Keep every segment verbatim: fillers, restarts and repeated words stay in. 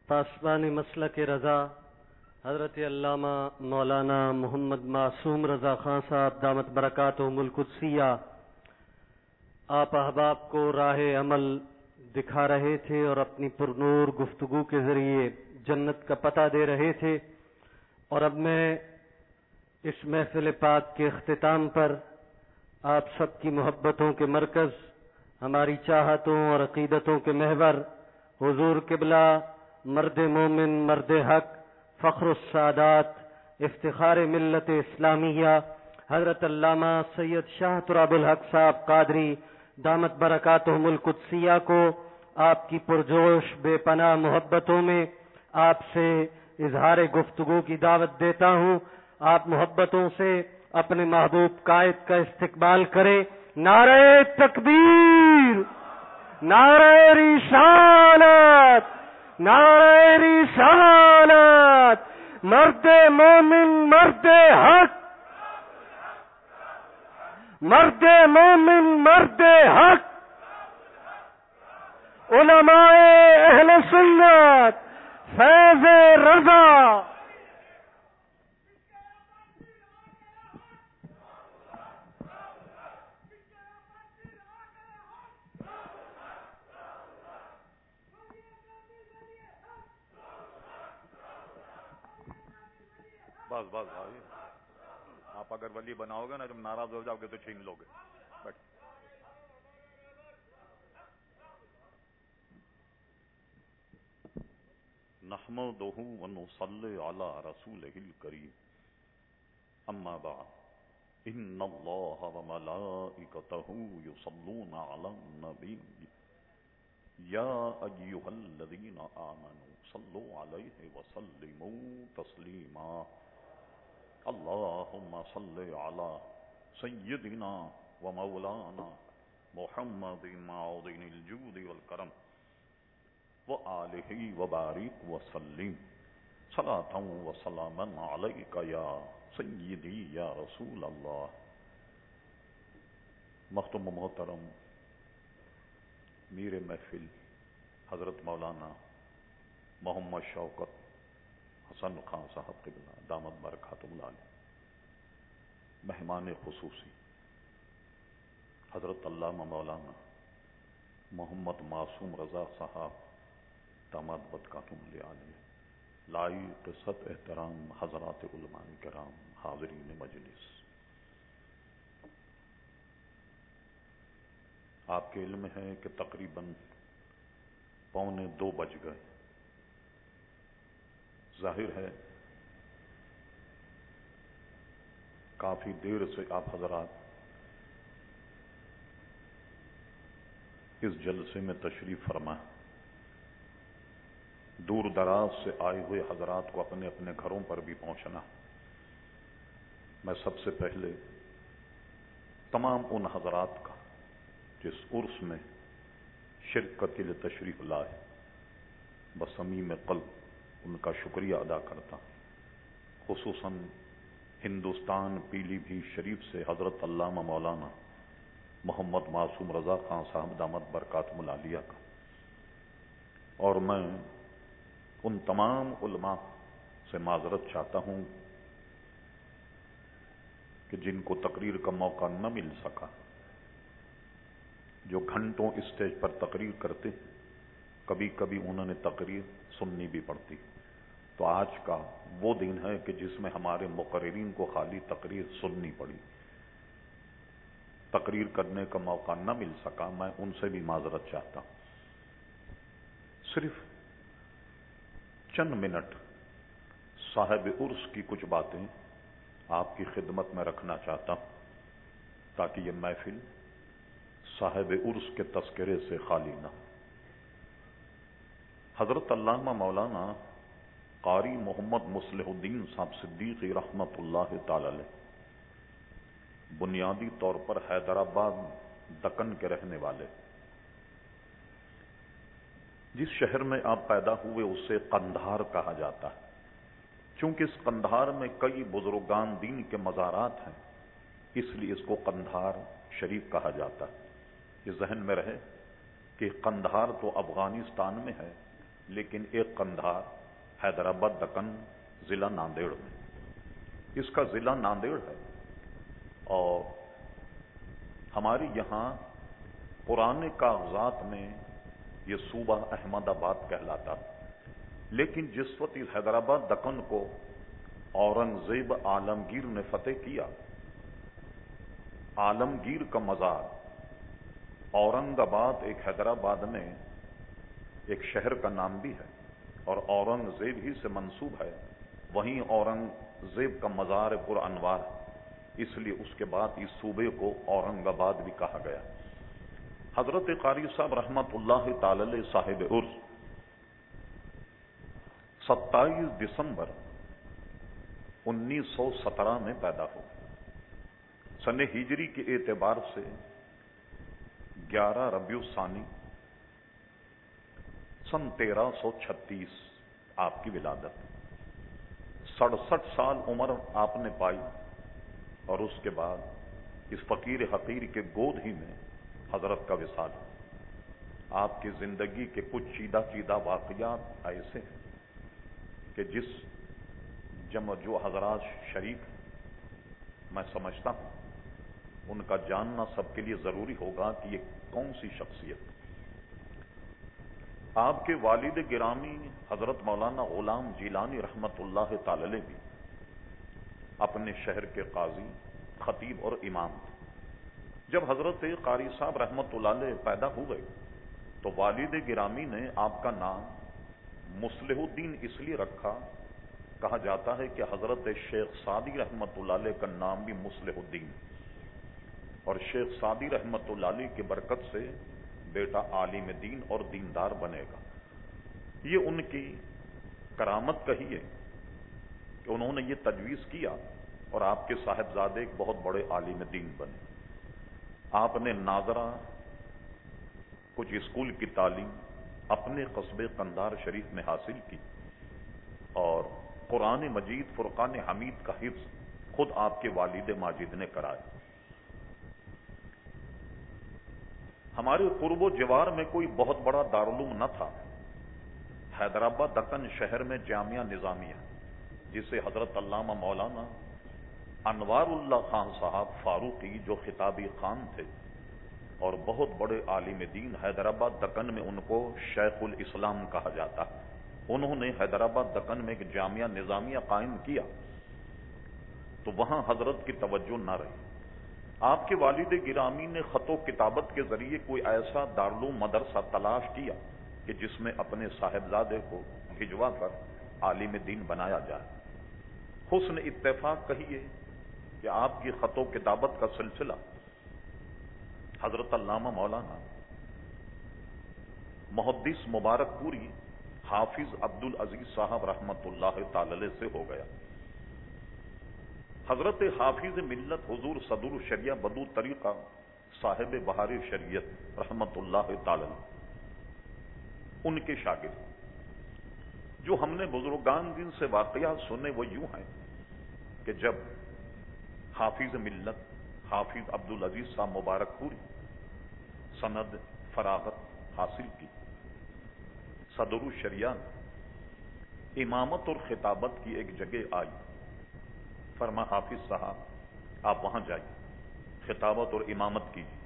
پاسبان مسلک رضا حضرت علامہ مولانا محمد معصوم رضا خان صاحب دامت برکاتہم القدسیہ آپ احباب کو راہ عمل دکھا رہے تھے اور اپنی پرنور گفتگو کے ذریعے جنت کا پتہ دے رہے تھے، اور اب میں اس محفل پاک کے اختتام پر آپ سب کی محبتوں کے مرکز، ہماری چاہتوں اور عقیدتوں کے محور حضور قبلہ مرد مومن، مرد حق، فخر السادات، افتخار ملت اسلامیہ حضرت علامہ سید شاہ تراب الحق صاحب قادری دامت برکاتہم القدسیہ کو آپ کی پرجوش بے پناہ محبتوں میں آپ سے اظہار گفتگو کی دعوت دیتا ہوں۔ آپ محبتوں سے اپنے محبوب قائد کا استقبال کریں۔ نعرہ تکبیر، نعرہ رسالت، نعرہ رسالت، مرد مومن، مرد حق، مرد مومن، مرد حق، علماء اہل سنت، فیض رضا۔ بس بس بھائی، آپ اگر ولی بناؤ گے نا، جب ناراض ہو جاؤ گے تو چھین لو گے۔ بیٹھ۔ نحمدہ ونصلی علی رسولہ الکریم، اما بعد، ان اللہ وملائکتہ یصلون علی النبی یا ایہا الذین آمنوا صلوا علیہ وسلموا تسلیما۔ اللہم صل علی سیدنا و مولانا محمد معدن الجود والکرم وآلہ وبارک وسلم صلاۃ و سلاما علیک یا سیدی یا رسول اللہ۔ مختم و محترم میر محفل حضرت مولانا محمد شوکت حسن خان صاحب قبلہ دامت برکاتہم العالیہ، مہمان خصوصی حضرت علامہ مولانا محمد معصوم رضا صاحب دامت برکاتہم العالیہ، لائق صد احترام حضرات علماء کرام، حاضرین مجلس، آپ کے علم ہے کہ تقریباً پونے دو بج گئے۔ ظاہر ہے کافی دیر سے آپ حضرات اس جلسے میں تشریف فرما، دور دراز سے آئے ہوئے حضرات کو اپنے اپنے گھروں پر بھی پہنچنا۔ میں سب سے پہلے تمام ان حضرات کا جس عرس میں شرکت کے لیے تشریف لائے بصمیم قلب ان کا شکریہ ادا کرتا ہوں، خصوصاً ہندوستان پیلی بھیت شریف سے حضرت علامہ مولانا محمد معصوم رضا خان صاحب دامت برکاتہم العالیہ کا، اور میں ان تمام علماء سے معذرت چاہتا ہوں کہ جن کو تقریر کا موقع نہ مل سکا، جو گھنٹوں اسٹیج پر تقریر کرتے، کبھی کبھی انہوں نے تقریر سننی بھی پڑتی۔ تو آج کا وہ دن ہے کہ جس میں ہمارے مقررین کو خالی تقریر سننی پڑی، تقریر کرنے کا موقع نہ مل سکا۔ میں ان سے بھی معذرت چاہتا ہوں۔ صرف چند منٹ صاحب عرس کی کچھ باتیں آپ کی خدمت میں رکھنا چاہتا ہوں، تاکہ یہ محفل صاحب عرس کے تذکرے سے خالی نہ ہو۔ حضرت علامہ مولانا قاری محمد مصلح الدین صاحب صدیقی رحمت اللہ تعالی علیہ بنیادی طور پر حیدرآباد دکن کے رہنے والے، جس شہر میں آپ پیدا ہوئے اسے قندھار کہا جاتا ہے، چونکہ اس قندھار میں کئی بزرگان دین کے مزارات ہیں، اس لیے اس کو قندھار شریف کہا جاتا ہے۔ یہ ذہن میں رہے کہ قندھار تو افغانستان میں ہے، लेकिन एक कंधार हैदराबाद दक्कन जिला नांदेड़ में, इसका जिला नांदेड़ है। और हमारे यहां पुराने कागजात में यह सूबा अहमदाबाद कहलाता, लेकिन जिस वक्त इस हैदराबाद दक्कन को औरंगजेब आलमगीर ने फतेह किया, आलमगीर का मजार औरंगाबाद एक हैदराबाद में एक शहर का नाम भी है और औरंगजेब ही से मंसूब है। वहीं औरंगजेब का मजार पुर अनवार, इसलिए उसके बाद इस सूबे को औरंगाबाद भी कहा गया। हजरत कारी साहब रहमतुल्लाह ताला साहिब उर्स सत्ताईस दिसंबर उन्नीस सौ सत्रह में पैदा हो। सने हिजरी के एतबार से ग्यारह रबीउ सानी सन तेरह सौ छत्तीस आपकी विलादत। सड़सठ साल उम्र आपने पाई और उसके बाद इस फकीर हकीर के गोद ही में हजरत का विसाल। आपकी जिंदगी के कुछ चीदा चीदा वाकयात ऐसे हैं कि जिस जम जो हजरात शरीक मैं समझता हूं उनका जानना सबके लिए जरूरी होगा कि ये कौन सी शख्सियत। आपके वालिद गिरामी हजरत मौलाना गुलाम जिलानी रहमतुल्लाह ताला भी अपने शहर के काजी, खतीब और इमाम थे। जब हजरत कारी साहब रहमतुल्लाह पैदा हुए तो वालिद गिरामी ने आपका नाम मुस्लिहुद्दीन इसलिए रखा, कहा जाता है कि हजरत शेख सादी रहमतुल्लाह का नाम भी मुस्लिहुद्दीन, और शेख सादी रहमतुल्लाह की बरकत से बेटा आलिम दीन और दीनदार बनेगा। ये उनकी करामत कही है कि उन्होंने ये तजवीज किया और आपके साहिबजादे एक बहुत बड़े आलिम दीन बने। आपने नाजरा कुछ स्कूल की तालीम अपने कस्बे कंधार शरीफ में हासिल की और कुरान मजीद फुरकान हमीद का हिफ्ज खुद आपके वालिद माजिद ने कराया। हमारे कुर्बो जवार में कोई बहुत बड़ा दारुलूम न था। हैदराबाद दक्कन शहर में जामिया निजामिया, जिसे हजरत अल्लामा मौलाना अनवारुल्लाह खान साहब फारूकी जो खिताबी खान थे और बहुत बड़े आलिम दीन, हैदराबाद दक्कन में उनको शेखुल इस्लाम कहा जाता। उन्होंने हैदराबाद दक्कन में एक जामिया निजामिया कायम किया तो वहां हजरत की तवज्जो न रही। आपके वालिद गिरामी ने खतो किताबत के जरिए कोई ऐसा दारुल मदरसा तलाश किया कि जिसमें अपने साहिबजादे को भिजवा कर आलिम दीन बनाया जाए। हुस्न इत्तेफाक कहिए कि आपकी खतो किताबत का सिलसिला हजरत अल्लामा मौलाना मुहद्दिस मुबारकपुरी हाफिज अब्दुल अजीज साहब रहमतुल्लाह ताला से हो गया। हजरत हाफिज मिल्लत हुजूर सदुर शरिया बदू तरीका साहिब बहार शरीयत रहमतुल्लाह ताला उनके शागिर्द। जो हमने बुजुर्गान दिन से वाकया सुने वो यूं है कि जब हाफिज मिल्लत हाफिज अब्दुल अजीज साहब मुबारकपुरी सनद फरागत हासिल की, सदुर शरिया इमामत और खिताबत की एक जगह आई। फरमा हाफिज साहब आप वहां जाइए, खिताबत और इमामत कीजिए।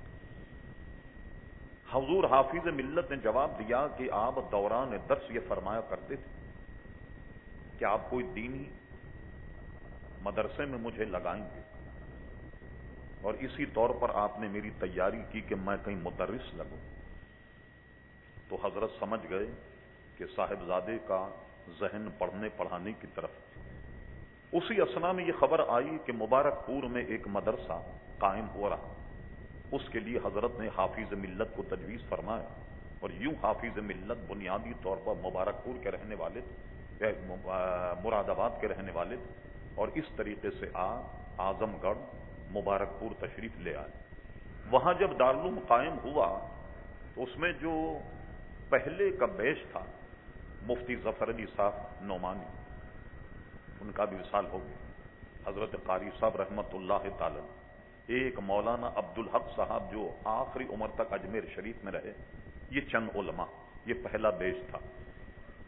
हुजूर हाफिज मिल्लत ने जवाब दिया कि आप दौरान दर्स ये फरमाया करते थे कि आप कोई दीनी मदरसे में मुझे लगाएंगे, और इसी तौर पर आपने मेरी तैयारी की कि मैं कहीं मुदर्रिस लगूं। तो हजरत समझ गए कि साहिबजादे का जहन पढ़ने पढ़ाने की तरफ। उसी असना में यह खबर आई कि मुबारकपुर में एक मदरसा कायम हो रहा। उसके लिए हजरत ने हाफिज मिल्लत को तजवीज फरमाया, और यूं हाफिज मिल्लत बुनियादी तौर पर मुबारकपुर के रहने वाले थे, मुरादाबाद के रहने वाले थे, और इस तरीके से आ आजमगढ़ मुबारकपुर तशरीफ ले आए। वहां जब दारुल कायम हुआ तो उसमें जो पहले का बैच था मुफ्ती जफर अली साहब नोमानी, उनका भी विसाल हो गया। हजरत कारी साहब रहमतुल्लाह ताला, एक मौलाना अब्दुल हक साहब जो आखिरी उम्र तक अजमेर शरीफ में रहे, ये चंद उलमा, ये पहला बैच था।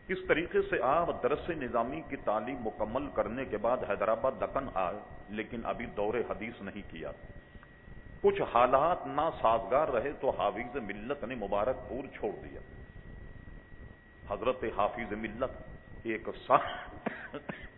اس طریقے سے آپ درس نظامی کی تعلیم مکمل کرنے کے بعد حیدرآباد دکن آئے، لیکن ابھی دور حدیث نہیں کیا۔ کچھ حالات ناسازگار رہے تو حافظ ملت نے مبارک پور چھوڑ دیا۔ حضرت حافظ ملت ایک سال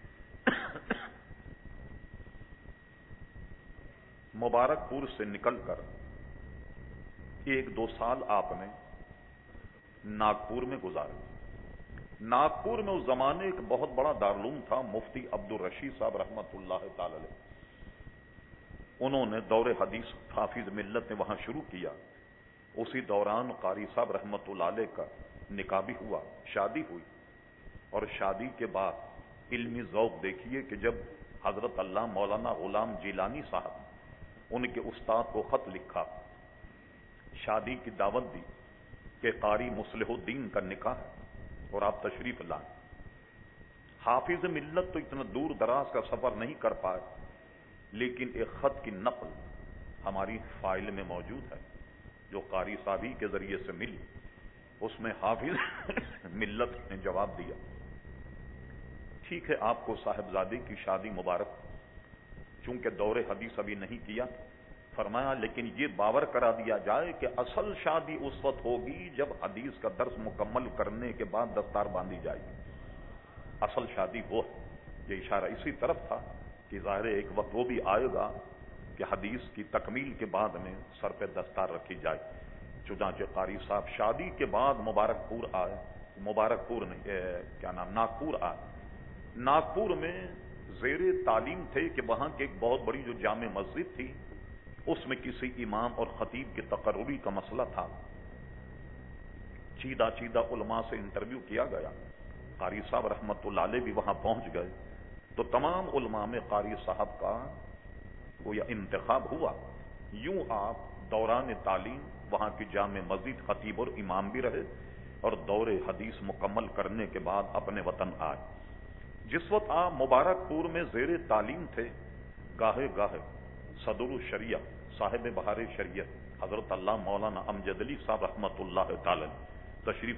مبارک پور سے نکل کر ایک دو سال آپ نے ناگپور میں گزارے۔ ناگپور میں اس زمانے ایک بہت بڑا دارالعلوم تھا، مفتی عبد الرشید صاحب رحمت اللہ تعالی علیہ، انہوں نے دور حدیث حافظ ملت نے وہاں شروع کیا۔ اسی دوران قاری صاحب رحمت اللہ علیہ کا نکاح بھی ہوا، شادی ہوئی، اور شادی کے بعد علمی ذوق دیکھیے کہ جب حضرت اللہ مولانا غلام جیلانی صاحب ان کے استاد کو خط لکھا، شادی کی دعوت دی کہ قاری مصلح الدین کا نکاح ہے اور آپ تشریف لائیں۔ حافظ ملت تو اتنا دور دراز کا سفر نہیں کر پائے، لیکن ایک خط کی نقل ہماری فائل میں موجود ہے جو قاری صاحبی کے ذریعے سے ملی۔ اس میں حافظ ملت نے جواب دیا، ٹھیک ہے آپ کو صاحبزادے کی شادی مبارک، چونکہ دور حدیث ابھی نہیں کیا، فرمایا لیکن یہ باور کرا دیا جائے کہ اصل شادی اس وقت ہوگی جب حدیث کا درس مکمل کرنے کے بعد دستار باندھی جائے گی، اصل شادی وہ ہے۔ یہ اشارہ اسی طرف تھا کہ ظاہر ایک وقت وہ بھی آئے گا کہ حدیث کی تکمیل کے بعد میں سر پہ دستار رکھی جائے۔ چنانچہ قاری صاحب شادی کے بعد مبارک پور آئے، مبارک پور نہیں کیا نام ناگپور آئے۔ ناگپور میں زیر تعلیم تھے کہ وہاں کی ایک بہت بڑی جو جامع مسجد تھی، اس میں کسی امام اور خطیب کی تقرری کا مسئلہ تھا۔ چیدہ چیدہ علماء سے انٹرویو کیا گیا، قاری صاحب رحمت اللہ علیہ بھی وہاں پہنچ گئے، تو تمام علماء میں قاری صاحب کا کوئی انتخاب ہوا۔ یوں آپ دوران تعلیم وہاں کی جامع مسجد خطیب اور امام بھی رہے، اور دور حدیث مکمل کرنے کے بعد اپنے وطن آئے۔ جس وقت آپ مبارک پور میں زیر تعلیم تھے، گاہے گاہے صدر الشریعہ صاحب بہار شریعت حضرت اللہ مولانا امجد علی صاحب رحمت اللہ تعالی تشریف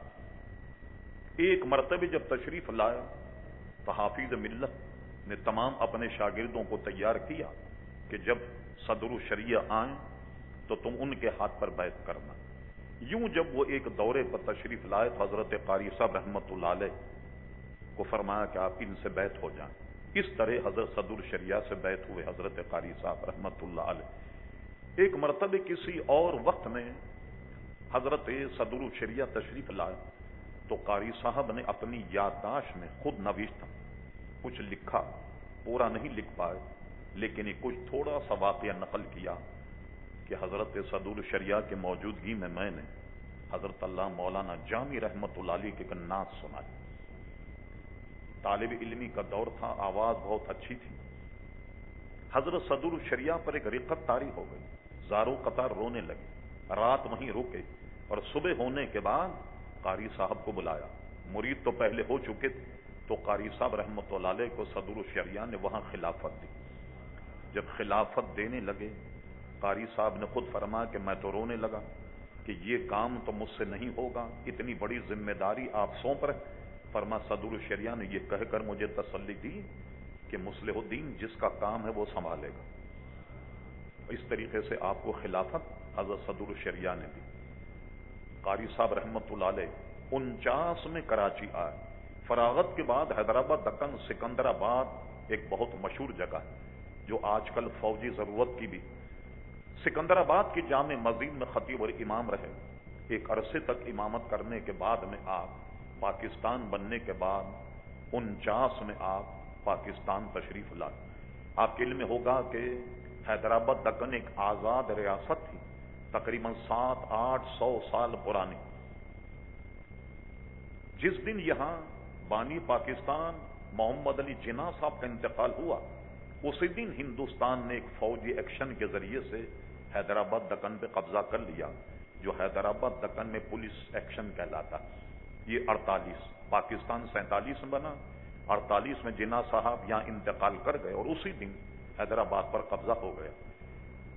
لاتے۔ ایک مرتبہ جب تشریف لایا تو حافظ ملت نے تمام اپنے شاگردوں کو تیار کیا کہ جب صدر الشریعہ آئیں تو تم ان کے ہاتھ پر بیعت کرنا۔ یوں جب وہ ایک دورے پر تشریف لائے تو حضرت قاری صاحب رحمت اللہ علیہ کو فرمایا کہ آپ ان سے بیعت ہو جائیں۔ اس طرح حضرت صدر الشریعہ سے بیعت ہوئے حضرت قاری صاحب رحمت اللہ علیہ۔ ایک مرتبہ کسی اور وقت میں حضرت صدر الشریعہ تشریف لائے تو قاری صاحب نے اپنی یادداشت میں خود نوشتہ کچھ لکھا، پورا نہیں لکھ پائے، لیکن یہ کچھ تھوڑا سا واقعہ نقل کیا کہ حضرت صدر الشریعہ کے موجودگی میں میں نے حضرت اللہ مولانا جامی رحمت اللہ علیہ کے نعت سنائی۔ طالب علمی کا دور تھا، آواز بہت اچھی تھی۔ حضرت صدر الشریعہ پر ایک رقت طاری ہو گئی، زاروں قطار رونے لگے، رات وہیں رکے، اور صبح ہونے کے بعد قاری صاحب کو بلایا۔ مرید تو پہلے ہو چکے تھے، تو قاری صاحب رحمت اللہ علیہ کو صدر الشریعہ نے وہاں خلافت دی۔ جب خلافت دینے لگے، قاری صاحب نے خود فرمایا کہ میں تو رونے لگا کہ یہ کام تو مجھ سے نہیں ہوگا، اتنی بڑی ذمہ داری آپ سونپ رہے۔ فرما صدر الشریعہ نے یہ کہہ کر مجھے تسلی دی کہ مصلح الدین جس کا کام ہے وہ سنبھالے گا۔ اس طریقے سے آپ کو خلافت حضرت صدر الشریعہ نے دی۔ قاری صاحب رحمت اللہ علیہ انچاس میں کراچی آئے۔ فراغت کے بعد حیدرآباد دکن سکندر آباد ایک بہت مشہور جگہ ہے جو آج کل فوجی ضرورت کی بھی، سکندر آباد کی جامع مسجد میں خطیب اور امام رہے۔ ایک عرصے تک امامت کرنے کے بعد میں آپ پاکستان بننے کے بعد انچاس میں آپ پاکستان تشریف لائے۔ آپ کے علم میں ہوگا کہ حیدرآباد دکن ایک آزاد ریاست تھی، تقریباً سات آٹھ سو سال پرانی۔ جس دن یہاں بانی پاکستان محمد علی جناح صاحب کا انتقال ہوا، اسی دن ہندوستان نے ایک فوجی ایکشن کے ذریعے سے حیدرآباد دکن پہ قبضہ کر لیا، جو حیدرآباد دکن میں پولیس ایکشن کہلاتا۔ یہ اڑتالیس، پاکستان سینتالیس میں بنا، اڑتالیس میں جناح صاحب یہاں انتقال کر گئے اور اسی دن حیدرآباد پر قبضہ ہو گیا۔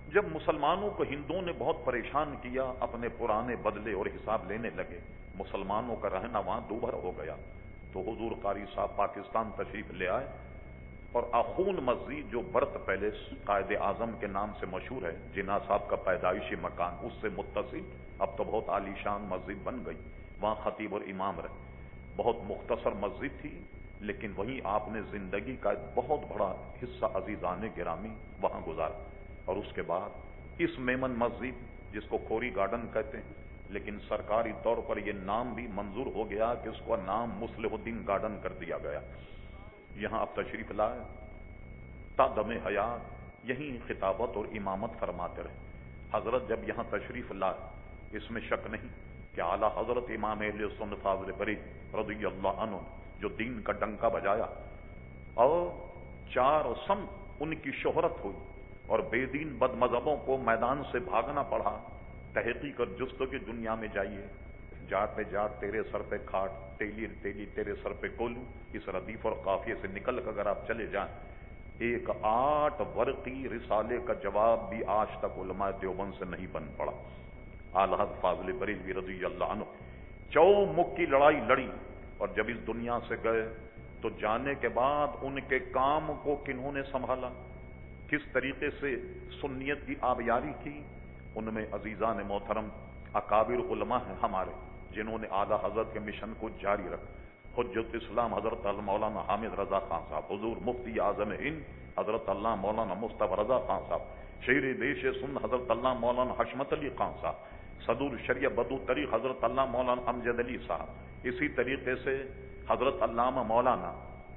جب مسلمانوں کو ہندوؤں نے بہت پریشان کیا، اپنے پرانے بدلے اور حساب لینے لگے، مسلمانوں کا رہنا وہاں دوبھر ہو گیا، تو حضور قاری صاحب پاکستان تشریف لے آئے، اور آخون مسجد جو برت پیلس قائد اعظم کے نام سے مشہور ہے، جناح صاحب کا پیدائشی مکان، اس سے متصل اب تو بہت عالی شان مسجد بن گئی، وہاں خطیب اور امام رہے۔ بہت مختصر مسجد تھی، لیکن وہیں آپ نے زندگی کا ایک بہت بڑا حصہ عزیزان گرامی وہاں گزارا۔ اور اس کے بعد اس میمن مسجد، جس کو کھوری گارڈن کہتے ہیں، لیکن سرکاری طور پر یہ نام بھی منظور ہو گیا کہ اس کو نام مصلح الدین گارڈن کر دیا گیا، یہاں آپ تشریف لائے، تا دم حیات یہیں خطابت اور امامت فرماتے رہے۔ حضرت جب یہاں تشریف لائے، اس میں شک نہیں کہ اعلیٰ حضرت امام اہل سنت فاضل بری رضی اللہ عنہ جو دین کا ڈنکا بجایا اور چار سمت ان کی شہرت ہوئی، اور بے دین بد مذہبوں کو میدان سے بھاگنا پڑا۔ تحقیق اور جستجو کی دنیا میں جائیے، جاٹ پہ جاٹ تیرے سر پہ کھاٹ، تیلی تیلی تیرے سر پہ کولو، اس ردیف اور قافیے سے نکل کر اگر آپ چلے جائیں، ایک آٹھ ورقی رسالے کا جواب بھی آج تک علماء دیوبند سے نہیں بن پڑا۔ اعلیٰ حضرت فاضل بریلوی رضی اللہ عنہ چو مک کی لڑائی لڑی، اور جب اس دنیا سے گئے تو جانے کے بعد ان کے کام کو کنہوں نے سنبھالا، کس طریقے سے سنیت کی آبیاری کی؟ ان میں عزیزان محترم اکابر علماء ہیں ہمارے، جنہوں نے اعلیٰ حضرت کے مشن کو جاری رکھا۔ حجت اسلام حضرت مولانا حامد رضا خان صاحب، حضور مفتی اعظم ہند حضرت اللہ مولانا مصطفی رضا خان صاحب، شیر بیش سن حضرت اللہ مولانا حشمت علی خان صاحب، صدور شریعہ بدو طریق حضرت اللہ مولانا امجد علی صاحب، اسی طریقے سے حضرت علامہ مولانا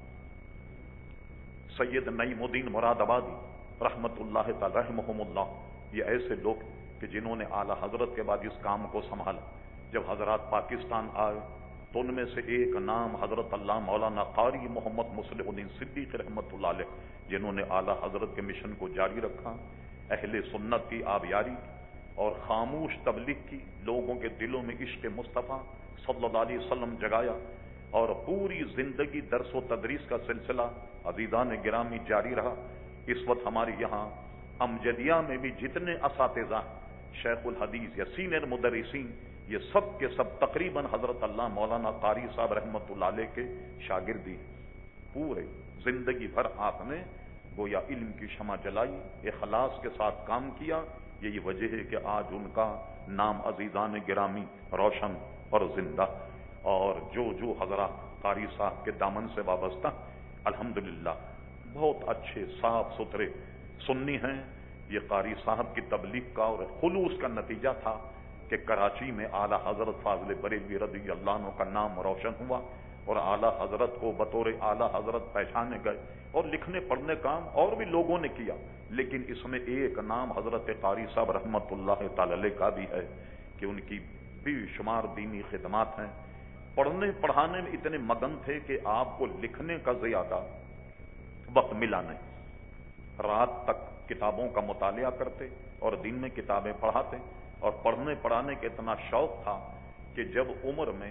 سید نعیم الدین مراد آبادی رحمت اللہ تعالی رحمہم اللہ، یہ ایسے لوگ کہ جنہوں نے اعلیٰ حضرت کے بعد اس کام کو سنبھالا۔ جب حضرات پاکستان آئے تو ان میں سے ایک نام حضرت اللہ مولانا قاری محمد مصلح الدین صدیق رحمت اللہ علیہ، جنہوں نے اعلیٰ حضرت کے مشن کو جاری رکھا، اہل سنت کی آبیاری اور خاموش تبلیغ کی، لوگوں کے دلوں میں عشق مصطفیٰ صلی اللہ علیہ وسلم جگایا، اور پوری زندگی درس و تدریس کا سلسلہ عزیزان گرامی جاری رہا۔ اس وقت ہمارے یہاں امجدیہ میں بھی جتنے اساتذہ شیخ الحدیث یا سینئر مدرسین، یہ سب کے سب تقریباً حضرت اللہ مولانا قاری صاحب رحمت اللہ علیہ کے شاگردی ہیں۔ پورے زندگی بھر آپ نے گویا علم کی شمع جلائی، اخلاص کے ساتھ کام کیا، یہی وجہ ہے کہ آج ان کا نام عزیزان گرامی روشن اور زندہ۔ اور جو جو حضرات قاری صاحب کے دامن سے وابستہ الحمدللہ بہت اچھے صاف ستھرے سنی ہیں، یہ قاری صاحب کی تبلیغ کا اور خلوص کا نتیجہ تھا کہ کراچی میں اعلیٰ حضرت فاضل بریلوی رضی اللہ عنہ کا نام روشن ہوا، اور اعلیٰ حضرت کو بطور اعلیٰ حضرت پہچانے گئے، اور لکھنے پڑھنے کام اور بھی لوگوں نے کیا، لیکن اس میں ایک نام حضرت قاری صاحب رحمت اللہ تعالی علیہ کا بھی ہے کہ ان کی بے شمار دینی خدمات ہیں۔ پڑھنے پڑھانے میں اتنے مگن تھے کہ آپ کو لکھنے کا زیادہ وقت ملا نہیں، رات تک کتابوں کا مطالعہ کرتے اور دن میں کتابیں پڑھاتے، اور پڑھنے پڑھانے کا اتنا شوق تھا کہ جب عمر میں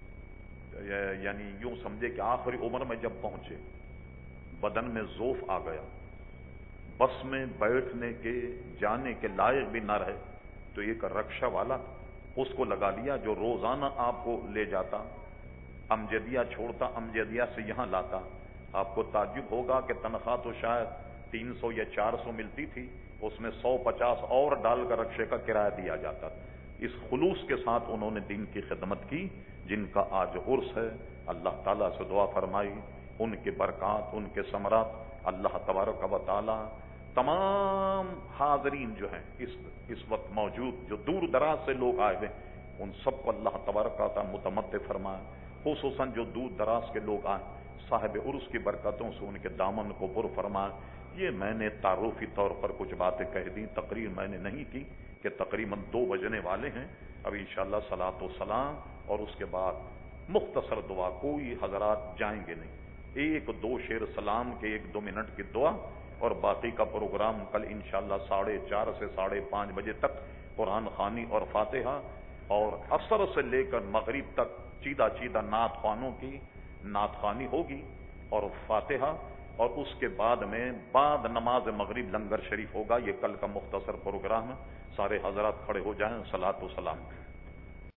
یعنی یوں سمجھے کہ آخری عمر میں جب پہنچے، بدن میں ضعف آ گیا، بس میں بیٹھنے کے جانے کے لائق بھی نہ رہے، تو ایک رکشہ والا اس کو لگا لیا جو روزانہ آپ کو لے جاتا، امجدیہ چھوڑتا، امجدیہ سے یہاں لاتا۔ آپ کو تعجب ہوگا کہ تنخواہ تو شاید تین سو یا چار سو ملتی تھی، اس میں سو پچاس اور ڈال کر رکشے کا کرایہ دیا جاتا۔ اس خلوص کے ساتھ انہوں نے دین کی خدمت کی، جن کا آج عرس ہے۔ اللہ تعالیٰ سے دعا فرمائی ان کے برکات، ان کے ثمرات اللہ تبارک و تعالی تمام حاضرین جو ہیں اس اس وقت موجود، جو دور دراز سے لوگ آئے ہیں، ان سب کو اللہ تبارک و تعالی متمتع فرمائے، خصوصاً جو دور دراز کے لوگ آئے صاحب عرس کی برکتوں سے ان کے دامن کو پر فرمائے۔ یہ میں نے تعارفی طور پر کچھ باتیں کہہ دیں، تقریر میں نے نہیں کی کہ تقریباً دو بجنے والے ہیں، اب انشاءاللہ صلاۃ و سلام اور اس کے بعد مختصر دعا، کوئی حضرات جائیں گے نہیں، ایک دو شعر سلام کے ایک دو منٹ کی دعا، اور باقی کا پروگرام کل انشاءاللہ ساڑھے چار سے ساڑھے پانچ بجے تک قرآن خوانی اور فاتحہ، اور عصر سے لے کر مغرب تک چیدہ چیدہ نعت خوانوں کی نعت خوانی ہوگی اور فاتحہ، اور اس کے بعد میں بعد نماز مغرب لنگر شریف ہوگا. یہ کل کا مختصر پروگرام ہے. سارے حضرات کھڑے ہو جائیں. صلاۃ و سلام.